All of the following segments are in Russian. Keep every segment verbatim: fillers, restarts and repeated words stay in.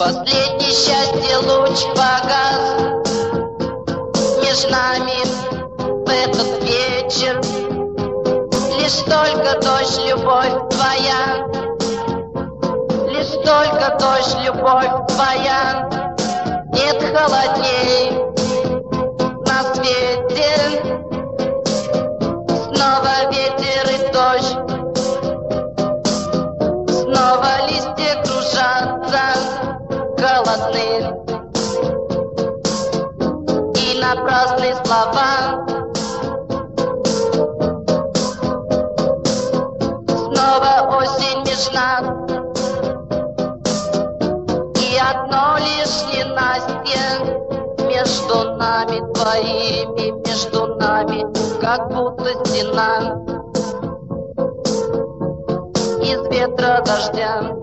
Последний счастье луч погас между нами в этот вечер. Лишь только дождь, любовь твоя, лишь только дождь, любовь твоя. Нет холодней на свете. Снова ветер и дождь, снова листья кружатся голодные, и напрасные слова. Снова осень между нас, и одно лишь ненастье между нами двоими, между нами, как будто стена из ветра дождя.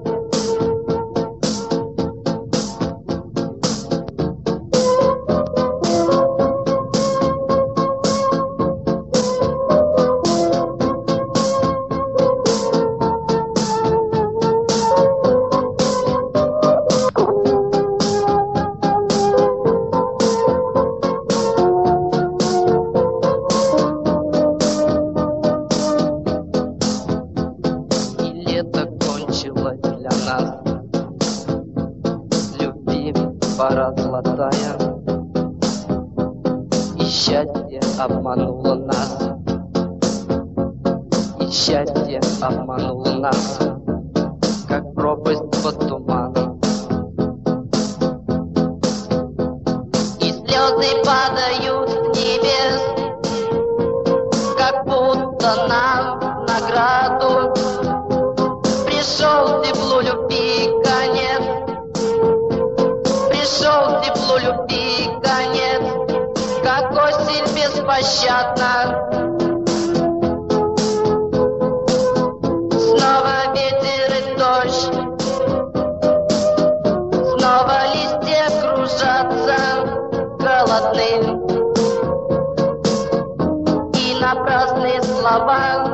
Для нас любви пора золотая, и счастье обмануло нас, и счастье обмануло нас, как пропасть под туманом. И слезы падают с небес, как будто нам в награду. Пришел теплу любви конец, пришел теплу любви конец, как осень беспощадна. Снова ветер и дождь, снова листья кружатся голодные, и напрасные слова.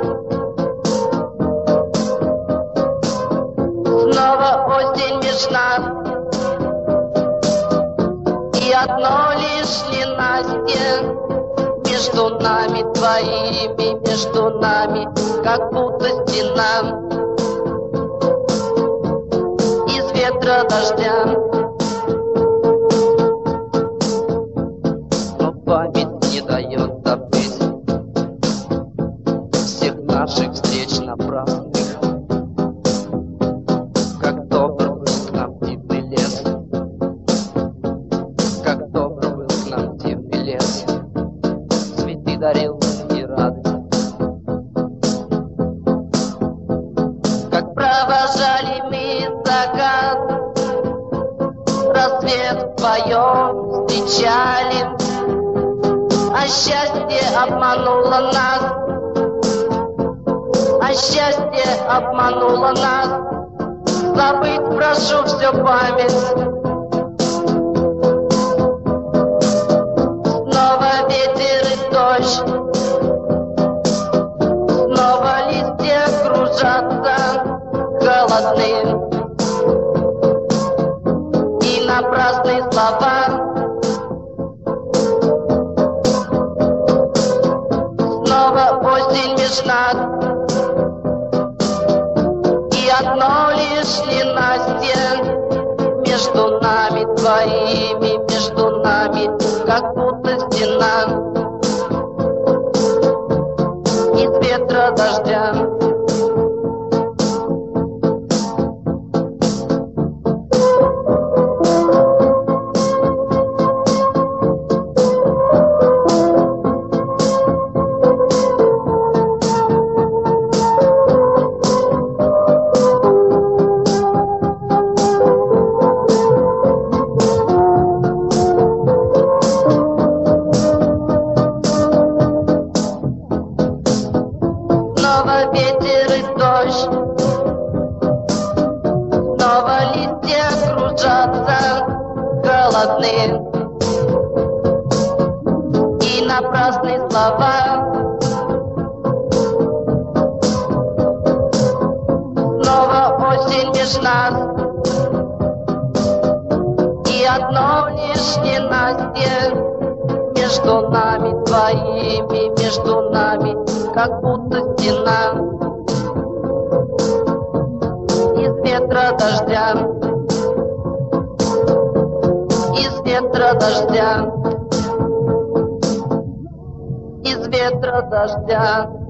Снова осень между нас, и одно лишь ненастье между нами двоими, между нами, как будто стена из ветра дождя. Но память не дает забыть всех наших встреч напрасных. Как добр был к нам дивный лес, как добр был к нам дивный лес, цветы дарил и радость. Как провожали мы закат, рассвет вдвоем встречали, а счастье обмануло нас, а счастье обмануло нас. Забыть прошу всю память. Снова ветер и дождь, снова листья кружатся голодные, и напрасные слова. Снова осень между нас, и одно лишь ненастье между нами двоими, между нами, как будто стена из ветра дождя. Снова ветер одно лишь ненастье между нами двоими, между нами, как будто стена из ветра дождя, из ветра дождя, из ветра дождя.